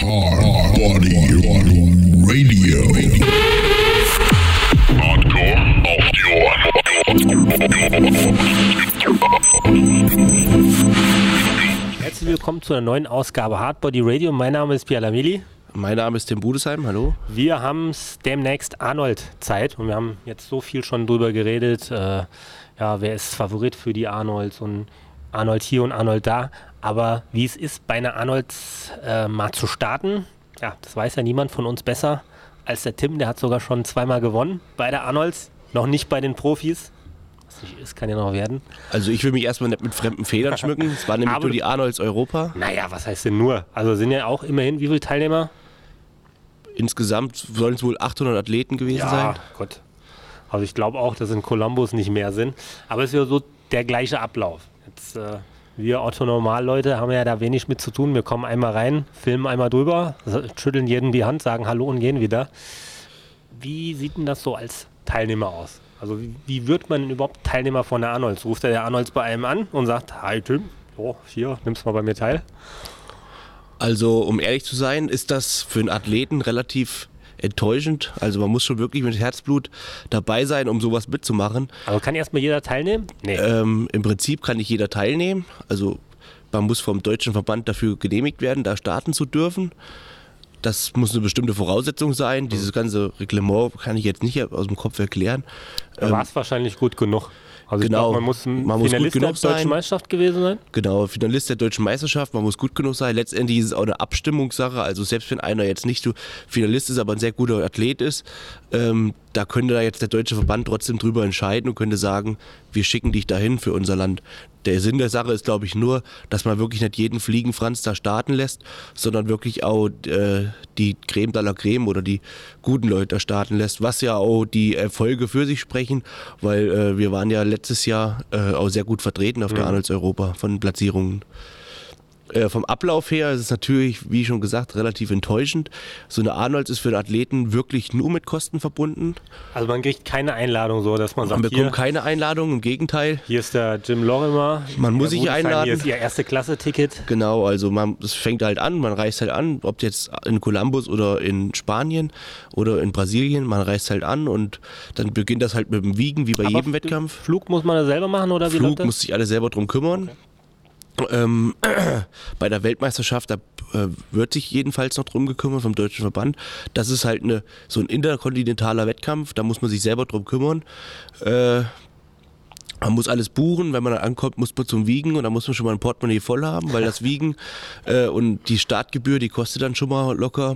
Hard Body Radio. Hardcore auf die Ohren. Herzlich willkommen zu einer neuen Ausgabe Hard Body Radio. Mein Name ist Pierre Lameli. Mein Name ist Tim Budesheim, hallo. Wir haben demnächst Arnold-Zeit und wir haben jetzt so viel schon drüber geredet. Wer ist Favorit für die Arnolds und Arnold hier und Arnold da. Aber wie es ist, bei einer Arnolds mal zu starten, ja, das weiß ja niemand von uns besser als der Tim. Der hat sogar schon zweimal gewonnen bei der Arnolds, noch nicht bei den Profis. Was nicht ist, kann ja noch werden. Also ich will mich erstmal nicht mit fremden Federn schmücken. Es war nämlich nur die Arnolds Europa. Naja, was heißt denn nur? Also sind ja auch immerhin wie viele Teilnehmer? Insgesamt sollen es wohl 800 Athleten gewesen sein. Ja, Gott. Also ich glaube auch, dass in Columbus nicht mehr sind. Aber es ist ja so der gleiche Ablauf. Jetzt, wir Otto-Normal-Leute haben ja da wenig mit zu tun. Wir kommen einmal rein, filmen einmal drüber, schütteln jedem die Hand, sagen Hallo und gehen wieder. Wie sieht denn das so als Teilnehmer aus? Also wie wird man überhaupt Teilnehmer von der Arnolds? Ruft der Arnolds bei einem an und sagt, hi Tim, hier, nimmst mal bei mir teil? Also um ehrlich zu sein, ist das für einen Athleten relativ enttäuschend. Also man muss schon wirklich mit Herzblut dabei sein, um sowas mitzumachen. Also kann erstmal jeder teilnehmen? Nee. Im Prinzip kann nicht jeder teilnehmen. Also man muss vom deutschen Verband dafür genehmigt werden, da starten zu dürfen. Das muss eine bestimmte Voraussetzung sein. Dieses ganze Reglement kann ich jetzt nicht aus dem Kopf erklären. Da war es wahrscheinlich gut genug. Also genau, ich glaub, man muss Finalist der Deutschen Meisterschaft gewesen sein. Genau, Finalist der Deutschen Meisterschaft, man muss gut genug sein. Letztendlich ist es auch eine Abstimmungssache, also selbst wenn einer jetzt nicht so Finalist ist, aber ein sehr guter Athlet ist, da könnte da jetzt der Deutsche Verband trotzdem drüber entscheiden und könnte sagen, wir schicken dich dahin für unser Land. Der Sinn der Sache ist, glaube ich, nur, dass man wirklich nicht jeden Fliegenfranz da starten lässt, sondern wirklich auch die Creme de la Creme oder die guten Leute da starten lässt, was ja auch die Erfolge für sich sprechen, weil wir waren ja letztes Jahr auch sehr gut vertreten auf der Arnolds Europa von Platzierungen. Vom Ablauf her ist es natürlich, wie schon gesagt, relativ enttäuschend. So eine Arnolds ist für den Athleten wirklich nur mit Kosten verbunden. Also man kriegt keine Einladung, so dass man sagt, man bekommt keine Einladung, im Gegenteil. Hier ist der Jim Lorimer. Man muss sich einladen. Hier ist ihr erste Klasse-Ticket. Genau, also es fängt halt an, man reist halt an, ob jetzt in Columbus oder in Spanien oder in Brasilien, man reist halt an und dann beginnt das halt mit dem Wiegen, wie bei jedem Wettkampf. Flug muss man da selber machen oder wie? Flug muss sich alle selber drum kümmern. Okay. Bei der Weltmeisterschaft, da wird sich jedenfalls noch drum gekümmert vom Deutschen Verband. Das ist halt so ein interkontinentaler Wettkampf, da muss man sich selber drum kümmern. Man muss alles buchen, wenn man dann ankommt, muss man zum Wiegen und dann muss man schon mal ein Portemonnaie voll haben, weil das Wiegen und die Startgebühr, die kostet dann schon mal locker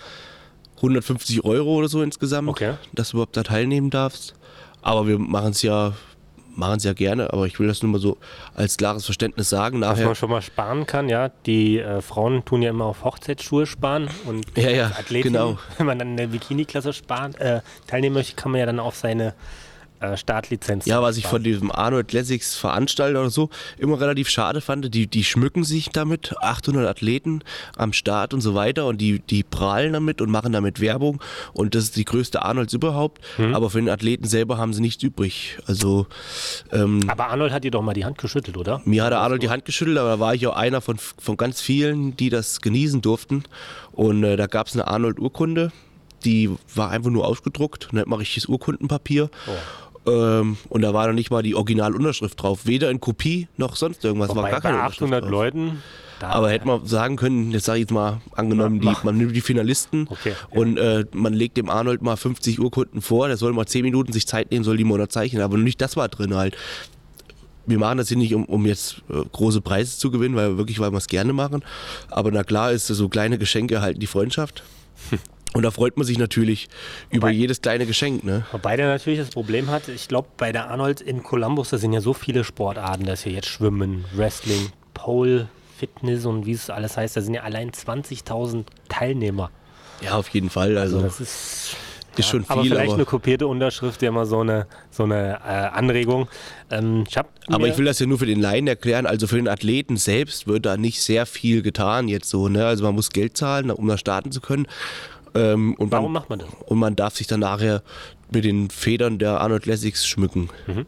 150 € oder so insgesamt, okay, dass du überhaupt da teilnehmen darfst. Aber wir machen es ja gerne, aber ich will das nur mal so als klares Verständnis sagen. Nachher, dass man schon mal sparen kann, ja. Die Frauen tun ja immer auf Hochzeitsschuhe sparen und Athleten, genau. Wenn man dann in der Bikini-Klasse teilnehmen möchte, kann man ja dann auf seine Startlizenz. Ja, was ich von diesem Arnold Classics Veranstalter oder so immer relativ schade fand, die schmücken sich damit, 800 Athleten am Start und so weiter und die prahlen damit und machen damit Werbung und das ist die größte Arnolds überhaupt, aber für den Athleten selber haben sie nichts übrig. Also, aber Arnold hat dir doch mal die Hand geschüttelt, oder? Mir hat Arnold die Hand geschüttelt, aber da war ich auch einer von ganz vielen, die das genießen durften und da gab es eine Arnold-Urkunde, die war einfach nur ausgedruckt, nicht mal richtiges Urkundenpapier. Oh. Und da war noch nicht mal die Originalunterschrift drauf. Weder in Kopie noch sonst irgendwas. Wobei war gar keine bei 800 Leuten. Aber hätte man sagen können, jetzt sage ich jetzt mal, angenommen, man nimmt die Finalisten und man legt dem Arnold mal 50 Urkunden vor, der soll mal 10 Minuten sich Zeit nehmen, soll die mal unterzeichnen. Aber nicht das war drin halt. Wir machen das hier nicht, um jetzt große Preise zu gewinnen, weil wir es gerne machen. Aber na klar ist so kleine Geschenke halten die Freundschaft. Und da freut man sich natürlich über jedes kleine Geschenk. Ne? Wobei der natürlich das Problem hat, ich glaube, bei der Arnold in Columbus, da sind ja so viele Sportarten, dass hier jetzt Schwimmen, Wrestling, Pole, Fitness und wie es alles heißt, da sind ja allein 20.000 Teilnehmer. Ja, auf jeden Fall. Also das ist schon viel. Aber vielleicht eine kopierte Unterschrift, ja mal so eine Anregung. Aber ich will das ja nur für den Laien erklären, also für den Athleten selbst wird da nicht sehr viel getan jetzt so. Ne? Also man muss Geld zahlen, um da starten zu können. Warum macht man das? Und man darf sich dann nachher mit den Federn der Arnold Classics schmücken.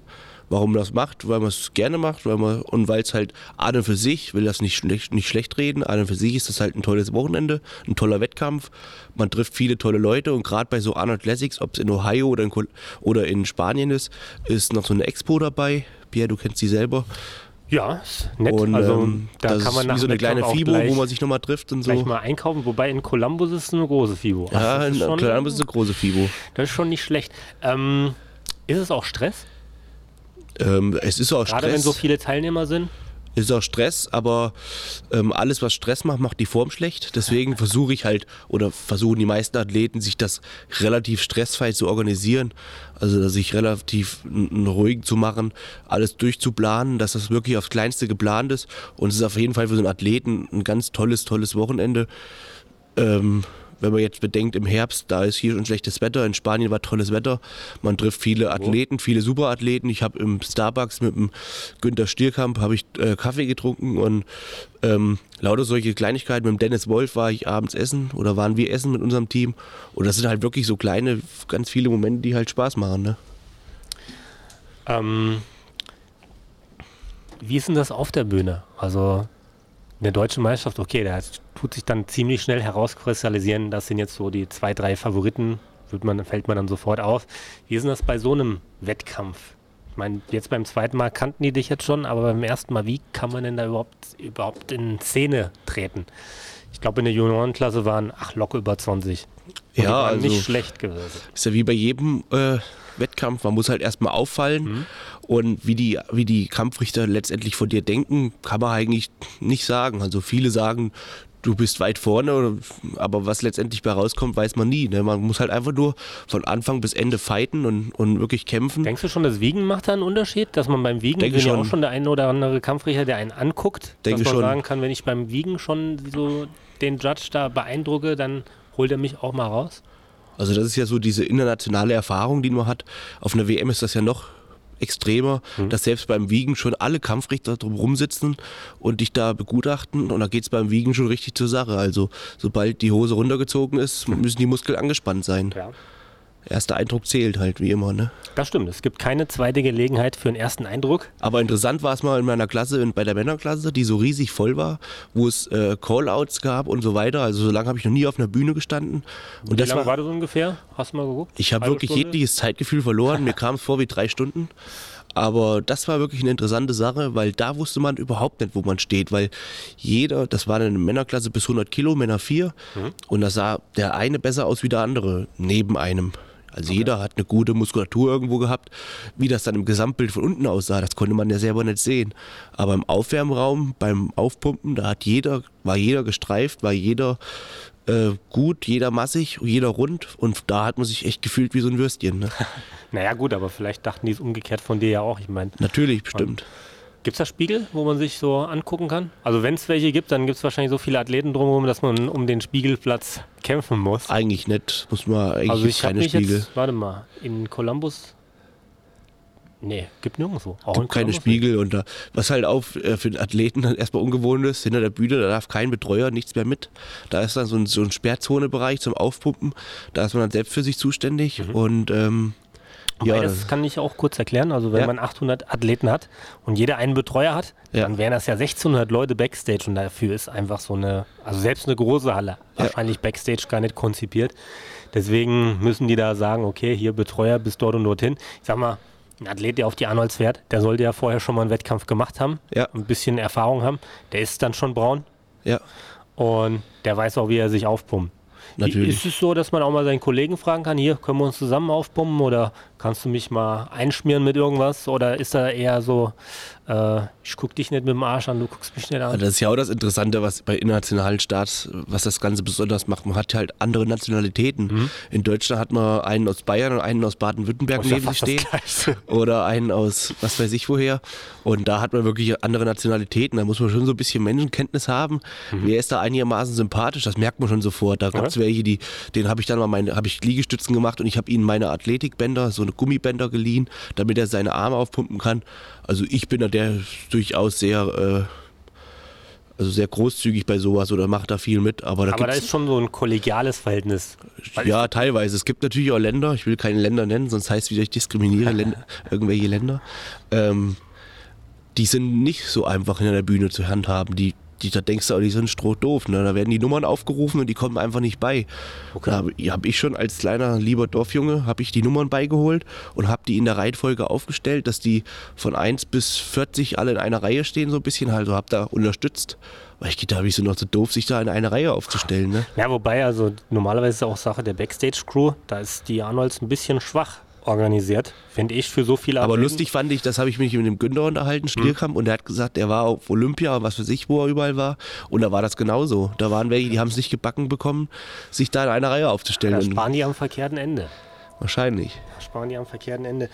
warum man das macht, weil man es gerne macht, und weil es halt an und für sich, will das nicht schlecht reden, an und für sich ist das halt ein tolles Wochenende, ein toller Wettkampf, man trifft viele tolle Leute und gerade bei so Arnold Classics, ob es in Ohio oder in Spanien ist noch so eine Expo dabei. Pierre, du kennst die selber. Ja, ist nett. Und also da das kann man ist nach wie so eine Wettkampf kleine auch FIBO, gleich, wo man sich nochmal trifft und so. gleich mal einkaufen, wobei in Columbus ist es eine große FIBO. Ja, das in ist schon, Columbus ist eine große FIBO. das ist schon nicht schlecht. Ist es auch Stress? Es ist auch Gerade wenn so Stress. viele Teilnehmer sind? Ist auch Stress, aber alles, was Stress macht, macht die Form schlecht. Deswegen versuchen die meisten Athleten, sich das relativ stressfrei zu organisieren. Also sich relativ ruhig zu machen, alles durchzuplanen, dass das wirklich aufs Kleinste geplant ist. Und es ist auf jeden Fall für so einen Athleten ein ganz tolles Wochenende. Wenn man jetzt bedenkt, im Herbst, da ist hier schon schlechtes Wetter, in Spanien war tolles Wetter, man trifft viele Athleten, viele Superathleten. Ich habe im Starbucks mit dem Günther Stierkamp Kaffee getrunken und lauter solche Kleinigkeiten. Mit dem Dennis Wolf waren wir essen mit unserem Team. Und das sind halt wirklich so kleine, ganz viele Momente, die halt Spaß machen. Ne? Wie ist denn das auf der Bühne? Also eine deutsche Meisterschaft, okay, da tut sich dann ziemlich schnell herauskristallisieren, das sind jetzt so die 2, 3 Favoriten, fällt man dann sofort auf. Wie ist denn das bei so einem Wettkampf? Ich meine, jetzt beim zweiten Mal kannten die dich jetzt schon, aber beim ersten Mal, wie kann man denn da überhaupt in Szene treten? Ich glaube, in der Juniorenklasse waren locker über 20. Und die waren nicht schlecht gewesen. Ist ja wie bei jedem Wettkampf, man muss halt erstmal auffallen und wie die Kampfrichter letztendlich von dir denken, kann man eigentlich nicht sagen. Also viele sagen, du bist weit vorne, aber was letztendlich bei rauskommt, weiß man nie. Ne? Man muss halt einfach nur von Anfang bis Ende fighten und wirklich kämpfen. Denkst du schon, das Wiegen macht da einen Unterschied? Dass man beim Wiegen, sind ja auch schon der eine oder andere Kampfrichter, der einen anguckt, dass man sagen kann, wenn ich beim Wiegen schon so den Judge da beeindrucke, dann holt er mich auch mal raus? Also das ist ja so diese internationale Erfahrung, die man hat. Auf einer WM ist das ja noch extremer, dass selbst beim Wiegen schon alle Kampfrichter drumherum sitzen und dich da begutachten und da geht es beim Wiegen schon richtig zur Sache. Also sobald die Hose runtergezogen ist, müssen die Muskeln angespannt sein. Ja. Erster Eindruck zählt halt, wie immer. Ne? Das stimmt, es gibt keine zweite Gelegenheit für einen ersten Eindruck. Aber interessant war es mal in meiner Klasse, bei der Männerklasse, die so riesig voll war, wo es Callouts gab und so weiter. Also so lange habe ich noch nie auf einer Bühne gestanden. Und wie lange war das ungefähr? Hast du mal geguckt? Ich habe wirklich jegliches Zeitgefühl verloren. Mir kam es vor wie 3 Stunden. Aber das war wirklich eine interessante Sache, weil da wusste man überhaupt nicht, wo man steht, weil das war eine Männerklasse bis 100 Kilo, Männer 4 und da sah der eine besser aus wie der andere neben einem. Also jeder hat eine gute Muskulatur irgendwo gehabt. Wie das dann im Gesamtbild von unten aussah, das konnte man ja selber nicht sehen. Aber im Aufwärmraum, beim Aufpumpen, da war jeder gestreift, war jeder gut, jeder massig, jeder rund und da hat man sich echt gefühlt wie so ein Würstchen. Ne? Naja gut, aber vielleicht dachten die es umgekehrt von dir ja auch. Ich meine, natürlich, bestimmt. Gibt es da Spiegel, wo man sich so angucken kann? Also wenn es welche gibt, dann gibt es wahrscheinlich so viele Athleten drumherum, dass man um den Spiegelplatz kämpfen muss. Eigentlich nicht, muss man eigentlich also ich keine Spiegel. Jetzt, warte mal, in Columbus, nee, gibt nirgendwo. Auch gibt keine Spiegel und was halt auch für den Athleten erstmal ungewohnt ist, hinter der Bühne, da darf kein Betreuer, nichts mehr mit. Da ist dann so ein Sperrzonebereich zum Aufpumpen, da ist man dann selbst für sich zuständig und das kann ich auch kurz erklären. Also wenn man 800 Athleten hat und jeder einen Betreuer hat, dann wären das ja 1600 Leute Backstage und dafür ist einfach also selbst eine große Halle wahrscheinlich Backstage gar nicht konzipiert. Deswegen müssen die da sagen, okay, hier Betreuer bis dort und dorthin. Ich sag mal, ein Athlet, der auf die Arnolds fährt, der sollte ja vorher schon mal einen Wettkampf gemacht haben, ein bisschen Erfahrung haben. Der ist dann schon braun und der weiß auch, wie er sich aufpumpt. Natürlich. Ist es so, dass man auch mal seinen Kollegen fragen kann, hier, können wir uns zusammen aufpumpen oder kannst du mich mal einschmieren mit irgendwas? Oder ist da eher so, ich guck dich nicht mit dem Arsch an, du guckst mich nicht an? Das ist ja auch das Interessante, was bei internationalen Starts, was das Ganze besonders macht. Man hat halt andere Nationalitäten. In Deutschland hat man einen aus Bayern und einen aus Baden-Württemberg neben sich stehen. Oder einen aus was weiß ich woher. Und da hat man wirklich andere Nationalitäten. Da muss man schon so ein bisschen Menschenkenntnis haben. Wer ist da einigermaßen sympathisch? Das merkt man schon sofort. Da gab es welche, denen habe ich dann mal Liegestützen gemacht und ich habe ihnen meine Athletikbänder, so eine Gummibänder geliehen, damit er seine Arme aufpumpen kann. Also ich bin da der durchaus sehr Also sehr großzügig bei sowas oder macht da viel mit. Aber da ist schon so ein kollegiales Verhältnis. Ja, teilweise. Es gibt natürlich auch Länder, ich will keine Länder nennen, sonst heißt es wieder, ich diskriminiere irgendwelche Länder. Die sind nicht so einfach hinter der Bühne zu handhaben. Da denkst du auch, die sind strohdoof. Ne? Da werden die Nummern aufgerufen und die kommen einfach nicht bei. Okay. Da habe ich schon als kleiner, lieber Dorfjunge, habe ich die Nummern beigeholt und habe die in der Reihenfolge aufgestellt, dass die von 1 bis 40 alle in einer Reihe stehen, so ein bisschen. Also habe da unterstützt. Weil ich gedacht, ich so noch zu doof, sich da in eine Reihe aufzustellen. Ne? Ja, wobei, also normalerweise ist es auch Sache der Backstage-Crew. Da ist die Arnolds ein bisschen schwach organisiert, finde ich, für so viele Aber lustig fand ich, das habe ich mich mit dem Günther unterhalten, Stierkamp, und der hat gesagt, er war auf Olympia, was für sich, wo er überall war, und da war das genauso. Da waren welche, die haben es nicht gebacken bekommen, sich da in eine Reihe aufzustellen. Da sparen die am verkehrten Ende. Wahrscheinlich. Sparen die am verkehrten Ende.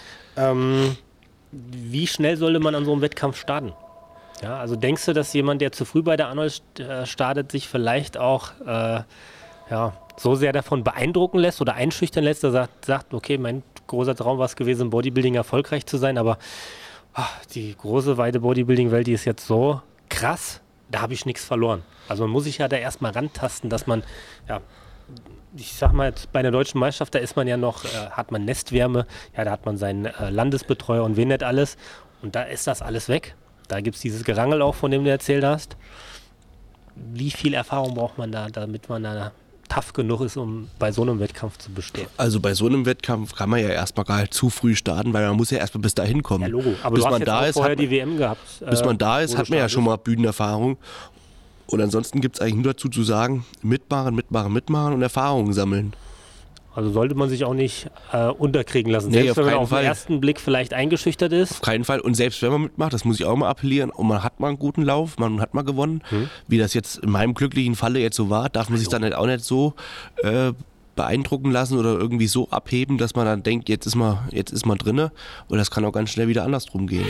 Wie schnell sollte man an so einem Wettkampf starten? Ja, also denkst du, dass jemand, der zu früh bei der Arnold startet, sich vielleicht auch so sehr davon beeindrucken lässt oder einschüchtern lässt, dass er sagt, okay, mein großer Traum war es gewesen, im Bodybuilding erfolgreich zu sein, aber die große, weite Bodybuilding-Welt, die ist jetzt so krass, da habe ich nichts verloren. Also man muss sich ja da erstmal rantasten, dass man, ich sag mal jetzt bei der deutschen Meisterschaft, da ist man ja noch, hat man Nestwärme, ja, da hat man seinen Landesbetreuer und wen nicht alles, und da ist das alles weg. Da gibt es dieses Gerangel auch, von dem du erzählt hast. Wie viel Erfahrung braucht man da, damit man da tough genug ist, um bei so einem Wettkampf zu bestehen? Also bei so einem Wettkampf kann man ja erstmal gar nicht zu früh starten, weil man muss ja erstmal bis dahin kommen. Ja, Logo. Aber bis du hast man jetzt da auch ist, vorher die WM gehabt. Bis man da ist, hat man ja schon mal Bühnenerfahrung. Und ansonsten gibt es eigentlich nur dazu zu sagen, mitmachen und Erfahrungen sammeln. Also sollte man sich auch nicht unterkriegen lassen, Nee, selbst wenn man auf Fall. den ersten Blick vielleicht eingeschüchtert ist. Auf keinen Fall. Und selbst wenn man mitmacht, das muss ich auch mal appellieren, und man hat mal einen guten Lauf, man hat mal gewonnen, wie das jetzt in meinem glücklichen Falle jetzt so war, darf man sich dann halt auch nicht so beeindrucken lassen oder irgendwie so abheben, dass man dann denkt, jetzt ist man drinne, und das kann auch ganz schnell wieder andersrum gehen.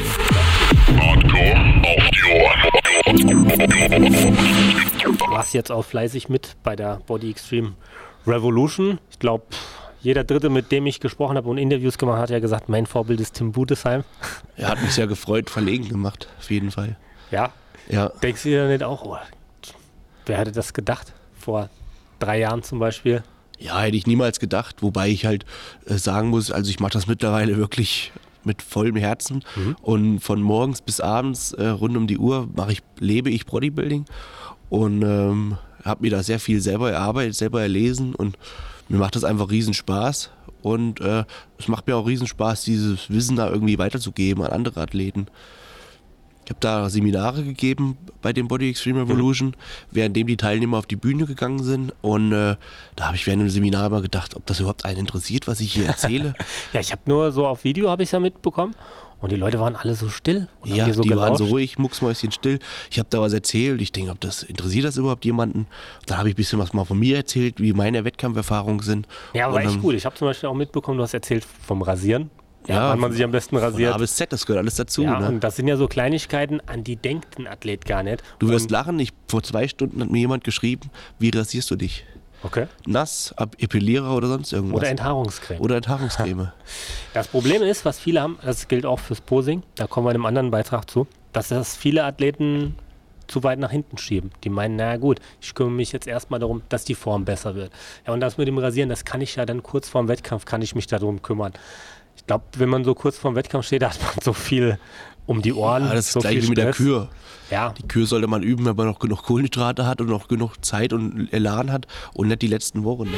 Du warst jetzt auch fleißig mit bei der Body Extreme Revolution. Ich glaube, jeder Dritte, mit dem ich gesprochen habe und Interviews gemacht, hat ja gesagt, mein Vorbild ist Tim Budesheim. Er hat mich sehr gefreut, verlegen gemacht, auf jeden Fall. Ja? Ja. Denkst du dir nicht auch, wer hätte das gedacht? Vor 3 Jahren zum Beispiel? Ja, hätte ich niemals gedacht, wobei ich halt sagen muss, also ich mache das mittlerweile wirklich mit vollem Herzen, und von morgens bis abends rund um die Uhr lebe ich Bodybuilding, und habe mir da sehr viel selber erarbeitet, selber erlesen, und mir macht das einfach riesen Spaß, und es macht mir auch riesen Spaß, dieses Wissen da irgendwie weiterzugeben an andere Athleten. Ich habe da Seminare gegeben bei dem Body Extreme Revolution, währenddem die Teilnehmer auf die Bühne gegangen sind, und da habe ich während dem Seminar immer gedacht, ob das überhaupt einen interessiert, was ich hier erzähle. Ja, ich habe nur so auf Video habe ich es ja mitbekommen, und die Leute waren alle so still. Und Ja, so die gelauscht. waren so ruhig, mucksmäuschen still. Ich habe da was erzählt, ich denke, interessiert das überhaupt jemanden? Dann habe ich ein bisschen was mal von mir erzählt, wie meine Wettkampferfahrungen sind. Ja, war echt gut. Ich habe zum Beispiel auch mitbekommen, du hast erzählt vom Rasieren. Ja, wann man sich am besten rasiert. Von A bis Z, das gehört alles dazu. Ja, Ne? und das sind ja so Kleinigkeiten, an die denkt ein Athlet gar nicht. Du wirst lachen, vor 2 Stunden hat mir jemand geschrieben, wie rasierst du dich? Okay. Nass, Epilierer oder sonst irgendwas? Oder Enthaarungscreme. Oder Enthaarungscreme. Das Problem ist, was viele haben, das gilt auch fürs Posing, da kommen wir in einem anderen Beitrag zu, dass das viele Athleten zu weit nach hinten schieben. Die meinen, na gut, ich kümmere mich jetzt erstmal darum, dass die Form besser wird. Ja, und das mit dem Rasieren, das kann ich ja dann kurz vorm Wettkampf, kann ich mich darum kümmern. Ich glaube, wenn man so kurz vorm Wettkampf steht, da hat man so viel um die Ohren. Ja, das ist so gleich viel wie mit der Stress. Kür. Ja. Die Kür sollte man üben, wenn man noch genug Kohlenhydrate hat und noch genug Zeit und Elan hat, und nicht die letzten Wochen. Ne?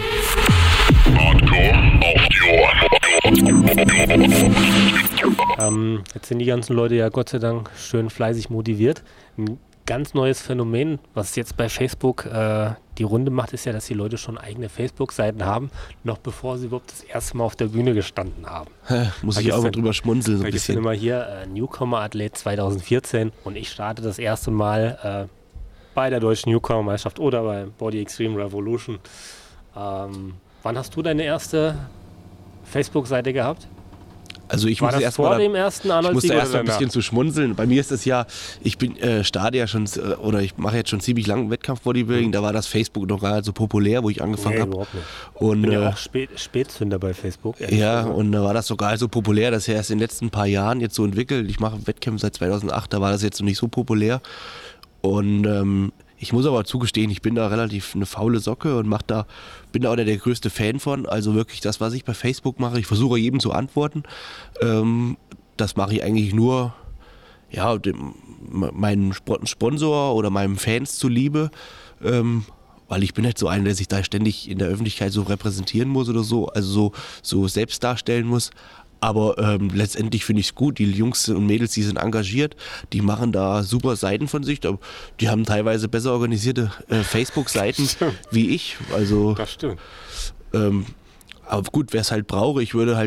Jetzt sind die ganzen Leute ja Gott sei Dank schön fleißig motiviert. Ein ganz neues Phänomen, was jetzt bei Facebook die Runde macht, ist ja, dass die Leute schon eigene Facebook-Seiten haben, noch bevor sie überhaupt das erste Mal auf der Bühne gestanden haben. Muss Da ich auch gibt's mal drüber schmunzeln. So Da ein gibt es dann bisschen. immer hier Newcomer-Athlet 2014, und ich starte das erste Mal bei der deutschen Newcomer-Meisterschaft oder bei Body Extreme Revolution. Wann hast du deine erste Facebook-Seite gehabt? Also ich War muss das erst vor mal, dem ersten ich Arnold-Sieg musste oder erst mal ein danach? bisschen zu schmunzeln. Bei mir ist es ja, ich bin starte ja schon, oder ich mache jetzt schon ziemlich lange Wettkampf-Bodybuilding, da war das Facebook noch gar nicht so populär, wo ich angefangen habe. Überhaupt nicht. Und Ich bin ja auch Spätzünder bei Facebook. ehrlich ja, gesagt. und da war das sogar so populär, dass er erst in den letzten paar Jahren jetzt so entwickelt. Ich mache Wettkämpfe seit 2008, da war das jetzt noch nicht so populär. Und ich muss aber zugestehen, ich bin da relativ eine faule Socke und bin da auch der größte Fan von. Also wirklich das, was ich bei Facebook mache, ich versuche jedem zu antworten. Das mache ich eigentlich nur meinem Sponsor oder meinen Fans zuliebe. Weil ich bin nicht so einer, der sich da ständig in der Öffentlichkeit so repräsentieren muss oder so, also so selbst darstellen muss. Aber letztendlich finde ich es gut, die Jungs und Mädels, die sind engagiert, die machen da super Seiten von sich. Die haben teilweise besser organisierte Facebook-Seiten wie ich. Also, Das stimmt. Aber gut, wer es halt brauche,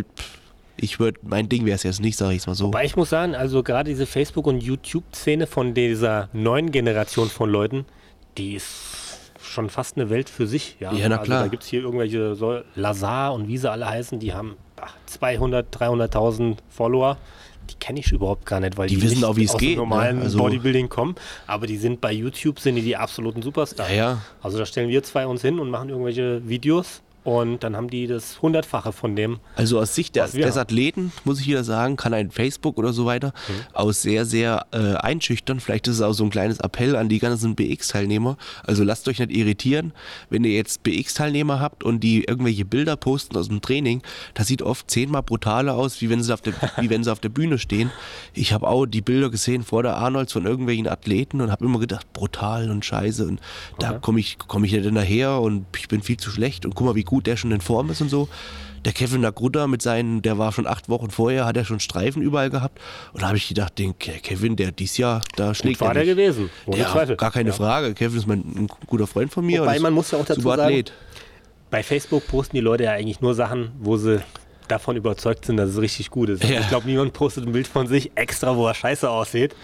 mein Ding wäre es jetzt nicht, sage ich es mal so. Wobei ich muss sagen, also gerade diese Facebook- und YouTube-Szene von dieser neuen Generation von Leuten, die ist schon fast eine Welt für sich. Ja, na klar. Also da gibt es hier irgendwelche Lazar und wie sie alle heißen, die haben 200.000, 300.000 Follower. Die kenne ich überhaupt gar nicht, weil die wissen nicht auch, wie es aus geht. dem normalen Also Bodybuilding kommen. Aber die sind bei YouTube, sind die absoluten Superstars. Ja. Also da stellen wir zwei uns hin und machen irgendwelche Videos. Und dann haben die das 100-fache von dem. Also aus Sicht was wir des haben. Athleten, muss ich wieder sagen, kann ein Facebook oder so weiter aus sehr, sehr einschüchtern. Vielleicht ist es auch so ein kleines Appell an die ganzen BX-Teilnehmer. Also lasst euch nicht irritieren, wenn ihr jetzt BX-Teilnehmer habt und die irgendwelche Bilder posten aus dem Training. Das sieht oft 10-mal brutaler aus, wie wenn sie auf der Bühne stehen. Ich habe auch die Bilder gesehen vor der Arnolds von irgendwelchen Athleten und habe immer gedacht, brutal und scheiße. Und da komme ich nicht hinterher und ich bin viel zu schlecht. Und guck mal, wie gut der schon in Form ist und so. Der Kevin Nagruda der war schon 8 Wochen vorher, hat er schon Streifen überall gehabt. Und da habe ich gedacht, den Kevin, der dieses Jahr, da schlägt War er der nicht. gewesen, ohne Zweifel. Gar keine Frage. Kevin ist ein guter Freund von mir. Wobei und man muss ja auch dazu super sagen, Athlet. bei Facebook posten die Leute ja eigentlich nur Sachen, wo sie davon überzeugt sind, dass es richtig gut ist. Ja. Ich glaube, niemand postet ein Bild von sich extra, wo er scheiße aussieht.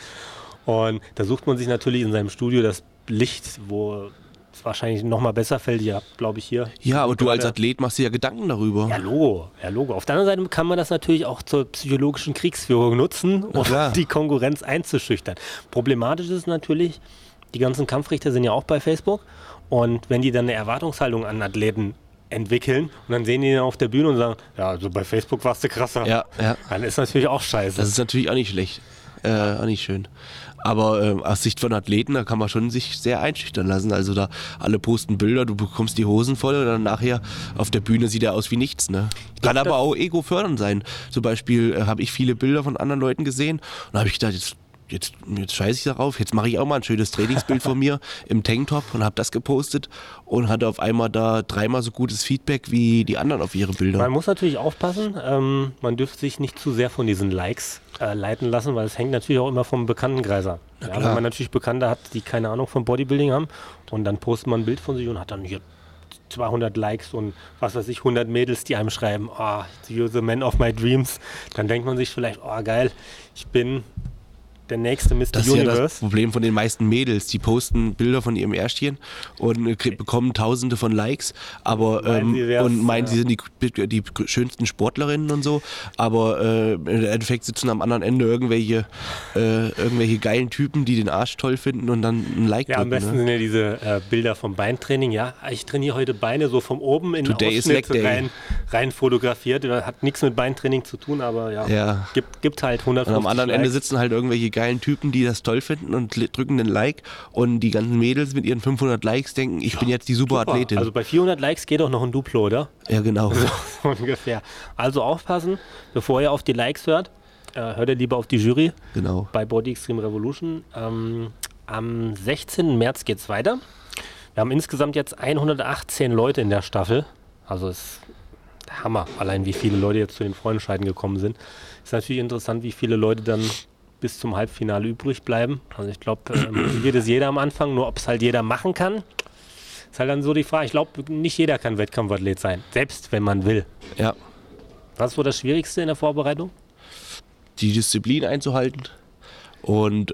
Und da sucht man sich natürlich in seinem Studio das Licht, wo es wahrscheinlich noch mal besser fällt. Ihr habt, glaube ich, hier. Ja, aber du als Athlet machst dir ja Gedanken darüber. Ja, Logo. Auf der anderen Seite kann man das natürlich auch zur psychologischen Kriegsführung nutzen, um klar. die Konkurrenz einzuschüchtern. Problematisch ist natürlich, die ganzen Kampfrichter sind ja auch bei Facebook. Und wenn die dann eine Erwartungshaltung an Athleten entwickeln und dann sehen die ihn auf der Bühne und sagen, ja, also bei Facebook warst du krasser. Ja. Dann ist natürlich auch scheiße. Das ist natürlich auch nicht schlecht. Auch nicht schön. Aber aus Sicht von Athleten, da kann man schon sich sehr einschüchtern lassen. Also da alle posten Bilder, du bekommst die Hosen voll und dann nachher auf der Bühne sieht er aus wie nichts. Ne? Kann aber auch ego-fördernd sein. Zum Beispiel habe ich viele Bilder von anderen Leuten gesehen und da habe ich gedacht, jetzt scheiße ich darauf, jetzt mache ich auch mal ein schönes Trainingsbild von mir im Tanktop und habe das gepostet und hatte auf einmal da 3-mal so gutes Feedback wie die anderen auf ihre Bilder. Man muss natürlich aufpassen, man dürfte sich nicht zu sehr von diesen Likes leiten lassen, weil es hängt natürlich auch immer vom Bekanntenkreis ab. Ja, wenn man natürlich Bekannte hat, die keine Ahnung vom Bodybuilding haben und dann postet man ein Bild von sich und hat dann hier 200 Likes und was weiß ich, 100 Mädels, die einem schreiben, you're the man of my dreams, dann denkt man sich vielleicht, geil, ich bin der nächste Mr. Das ist Universe. ja das Problem von den meisten Mädels. Die posten Bilder von ihrem Erstchen und bekommen Tausende von Likes, aber meinen, sie sind die schönsten Sportlerinnen und so, aber im Endeffekt sitzen am anderen Ende irgendwelche geilen Typen, die den Arsch toll finden und dann ein Like drücken. Am besten sind ja diese Bilder vom Beintraining. Ja, ich trainiere heute Beine so von oben in den Ausschnitt rein fotografiert. Hat nichts mit Beintraining zu tun, aber gibt halt 150 Und am anderen Likes. Ende sitzen halt irgendwelche geilen Typen, die das toll finden und drücken den Like und die ganzen Mädels mit ihren 500 Likes denken, ich bin jetzt die super Athletin. Also bei 400 Likes geht auch noch ein Duplo, oder? Ja, genau. So ungefähr. Also aufpassen, bevor ihr auf die Likes hört, hört ihr lieber auf die Jury. Genau. Bei Body Extreme Revolution. Am 16. März geht es weiter. Wir haben insgesamt jetzt 118 Leute in der Staffel. Also ist der Hammer, allein wie viele Leute jetzt zu den Freundschaften gekommen sind. Ist natürlich interessant, wie viele Leute dann bis zum Halbfinale übrig bleiben. Also ich glaube, motiviert ist jeder am Anfang, nur ob es halt jeder machen kann, ist halt dann so die Frage. Ich glaube, nicht jeder kann Wettkampfathlet sein, selbst wenn man will. Ja. Was ist so das Schwierigste in der Vorbereitung? Die Disziplin einzuhalten und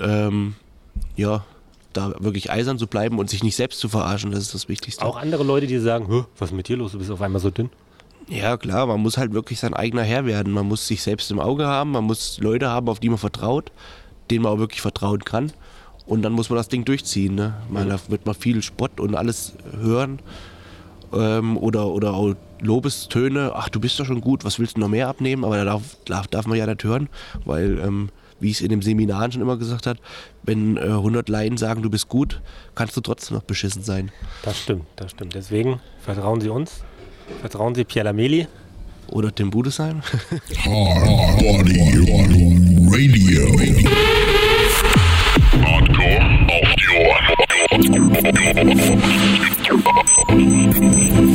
da wirklich eisern zu bleiben und sich nicht selbst zu verarschen, das ist das Wichtigste. Auch andere Leute, die sagen, was ist mit dir los, du bist auf einmal so dünn. Ja klar, man muss halt wirklich sein eigener Herr werden. Man muss sich selbst im Auge haben, man muss Leute haben, auf die man vertraut, denen man auch wirklich vertrauen kann. Und dann muss man das Ding durchziehen. Ne? Da wird man viel Spott und alles hören. Oder auch Lobestöne, ach du bist doch schon gut, was willst du noch mehr abnehmen? Aber da darf man ja nicht hören, weil wie ich es in den Seminaren schon immer gesagt habe, wenn 100 Laien sagen, du bist gut, kannst du trotzdem noch beschissen sein. Das stimmt. Deswegen vertrauen Sie uns, vertrauen Sie Pierre Lameli. Oder Tim Budesheim. Hard Body Radio. Hardcore auf die Ohren.